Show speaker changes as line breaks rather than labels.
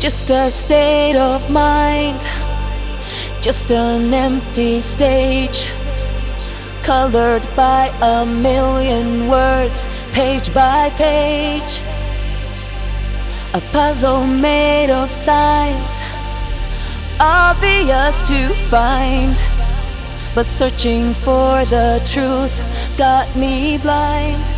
Just a state of mind, just an empty stage, colored by a million words, page by page. A puzzle made of signs, obvious to find, but searching for the truth got me blind.